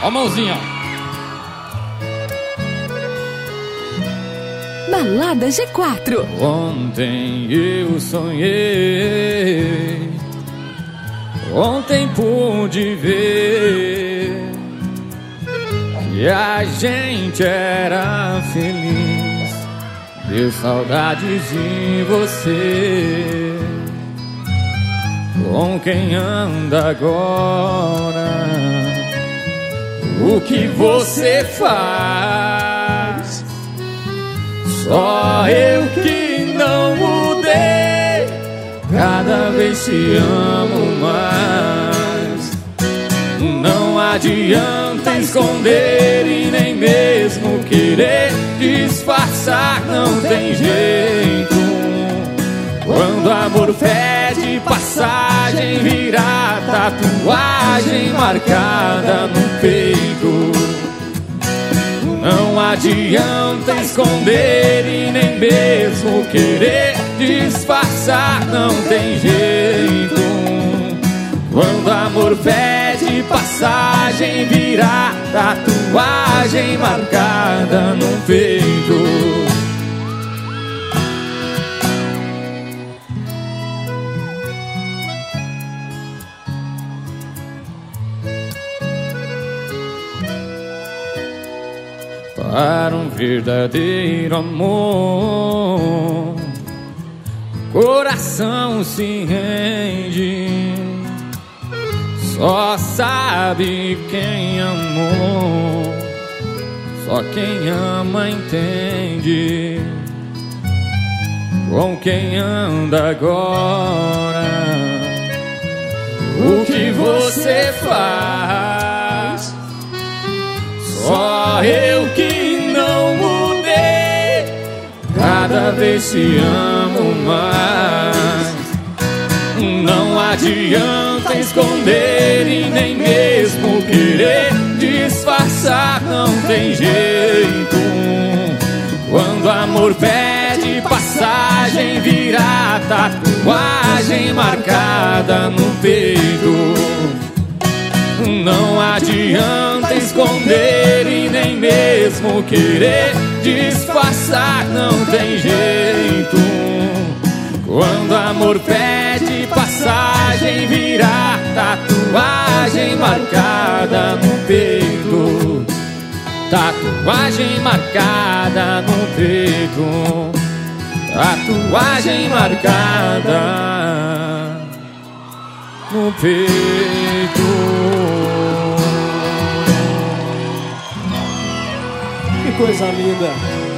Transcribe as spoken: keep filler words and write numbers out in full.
Ó a mãozinha, ó. Balada G quatro. Ontem eu sonhei, ontem pude ver que a gente era feliz. Deu saudades de você. Com quem anda agora? O que você faz? Só eu que não mudei, cada vez te amo mais. Não adianta esconder e nem mesmo querer disfarçar, não tem jeito. Quando amor pede passagem, vira tatuagem marcada no peito. Não adianta esconder e nem mesmo querer disfarçar, não tem jeito. Quando amor pede passagem, vira tatuagem marcada no peito. Para um verdadeiro amor, coração se rende. Só sabe quem amou, só quem ama entende. Com quem anda agora? O que você faz? Só eu que não mudei, cada vez te amo mais. Não adianta esconder e nem mesmo querer disfarçar, não tem jeito. Quando amor pede passagem, vira tatuagem marcada no peito. Não adianta esconder e nem mesmo querer disfarçar, não tem jeito. Quando amor pede passagem, vira tatuagem marcada no peito. Tatuagem marcada no peito. Tatuagem marcada no peito. Que coisa linda.